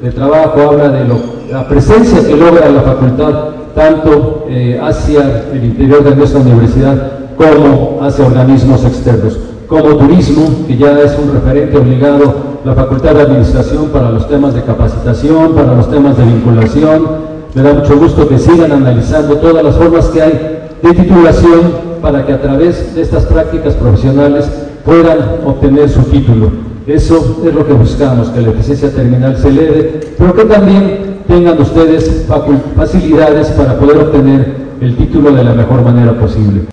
de trabajo, habla de la presencia que logra la facultad tanto hacia el interior de nuestra universidad como hacia organismos externos, como turismo, que ya es un referente obligado, la Facultad de Administración para los temas de capacitación, para los temas de vinculación. Me da mucho gusto que sigan analizando todas las formas que hay de titulación para que a través de estas prácticas profesionales puedan obtener su título. Eso es lo que buscamos, que la eficiencia terminal se eleve, pero que también tengan ustedes facilidades para poder obtener el título de la mejor manera posible.